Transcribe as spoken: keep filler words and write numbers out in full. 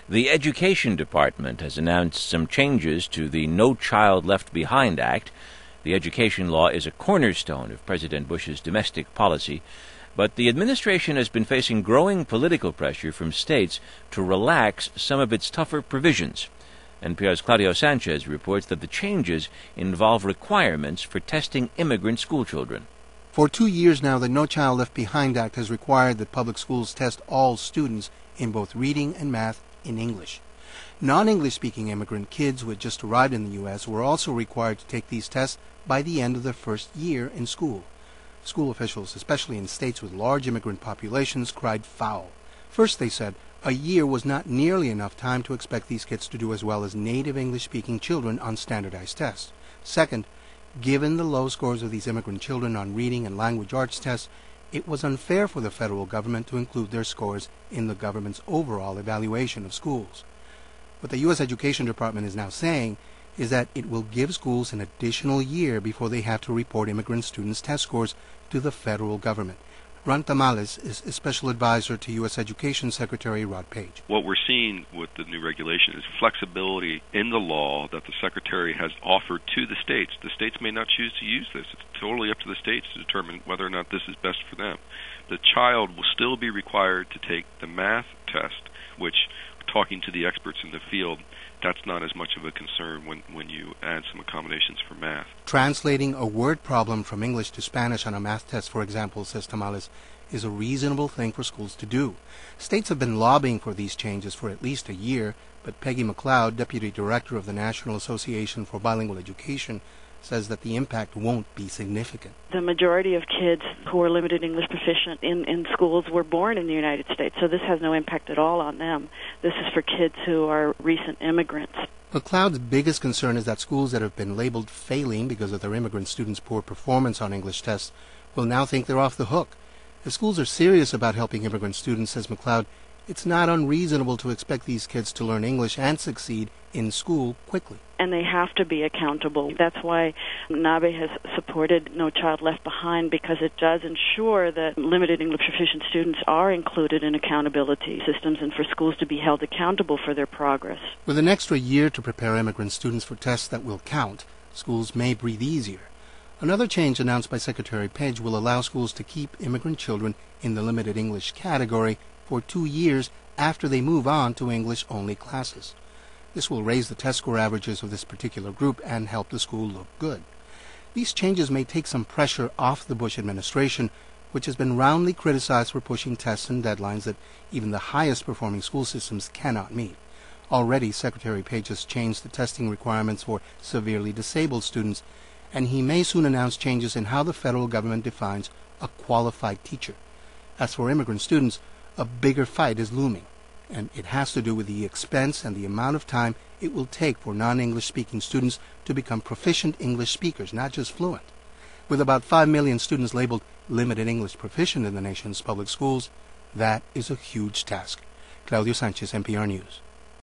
The Education Department has announced some changes to the No Child Left Behind Act. The education law is a cornerstone of President Bush's domestic policy, but the administration has been facing growing political pressure from states to relax some of its tougher provisions. N P R's Claudio Sanchez reports that the changes involve requirements for testing immigrant schoolchildren. For two years now, the No Child Left Behind Act has required that public schools test all students in both reading and math in English. Non-English speaking immigrant kids who had just arrived in the U S were also required to take these tests by the end of their first year in school. School officials, especially in states with large immigrant populations, cried foul. First, they said, a year was not nearly enough time to expect these kids to do as well as native English-speaking children on standardized tests. Second, given the low scores of these immigrant children on reading and language arts tests, it was unfair for the federal government to include their scores in the government's overall evaluation of schools. What the U S Education Department is now saying is that it will give schools an additional year before they have to report immigrant students' test scores to the federal government. Ron Tamales is a special advisor to U S Education Secretary Rod Page. What we're seeing with the new regulation is flexibility in the law that the Secretary has offered to the states. The states may not choose to use this. It's totally up to the states to determine whether or not this is best for them. The child will still be required to take the math test, which, talking to the experts in the field, that's not as much of a concern when, when you add some accommodations for math. Translating a word problem from English to Spanish on a math test, for example, says Tamales, is a reasonable thing for schools to do. States have been lobbying for these changes for at least a year, but Peggy McLeod, Deputy Director of the National Association for Bilingual Education, says that the impact won't be significant. The majority of kids who are limited English proficient in, in schools were born in the United States, so this has no impact at all on them. This is for kids who are recent immigrants. McLeod's biggest concern is that schools that have been labeled failing because of their immigrant students' poor performance on English tests will now think they're off the hook. If schools are serious about helping immigrant students, says McLeod, it's not unreasonable to expect these kids to learn English and succeed in school quickly. And they have to be accountable. That's why NABE has supported No Child Left Behind, because it does ensure that limited English proficient students are included in accountability systems and for schools to be held accountable for their progress. With an extra year to prepare immigrant students for tests that will count, schools may breathe easier. Another change announced by Secretary Page will allow schools to keep immigrant children in the limited English category for two years after they move on to English-only classes. This will raise the test score averages of this particular group and help the school look good. These changes may take some pressure off the Bush administration, which has been roundly criticized for pushing tests and deadlines that even the highest performing school systems cannot meet. Already, Secretary Page has changed the testing requirements for severely disabled students, and he may soon announce changes in how the federal government defines a qualified teacher. As for immigrant students, a bigger fight is looming, and it has to do with the expense and the amount of time it will take for non-English speaking students to become proficient English speakers, not just fluent. With about five million students labeled limited English proficient in the nation's public schools, that is a huge task. Claudio Sanchez, N P R News.